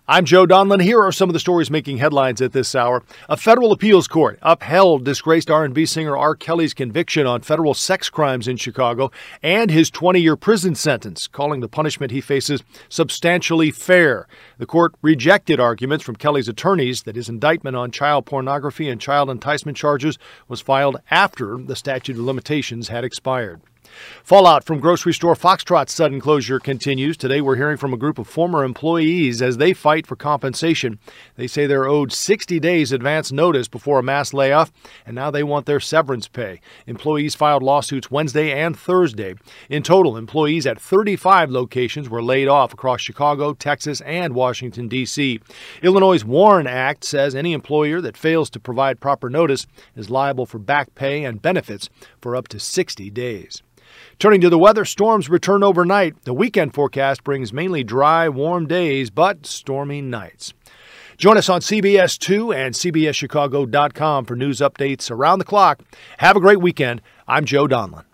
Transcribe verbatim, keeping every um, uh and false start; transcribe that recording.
I'm Joe Donlin. Here are some of the stories making headlines at this hour. A federal appeals court upheld disgraced R and B singer R. Kelly's conviction on federal sex crimes in Chicago and his twenty-year prison sentence, calling the punishment he faces substantially fair. The court rejected arguments from Kelly's attorneys that his indictment on child pornography and child enticement charges was filed after the statute of limitations had expired. Fallout from grocery store Foxtrot's sudden closure continues. Today we're hearing from a group of former employees as they fight for compensation. They say they're owed sixty days advance notice before a mass layoff, and now they want their severance pay. Employees filed lawsuits Wednesday and Thursday. In total, employees at thirty-five locations were laid off across Chicago, Texas, and Washington, D C Illinois' WARN Act says any employer that fails to provide proper notice is liable for back pay and benefits for up to sixty days. Turning to the weather, storms return overnight. The weekend forecast brings mainly dry, warm days, but stormy nights. Join us on C B S two and C B S Chicago dot com for news updates around the clock. Have a great weekend. I'm Joe Donlin.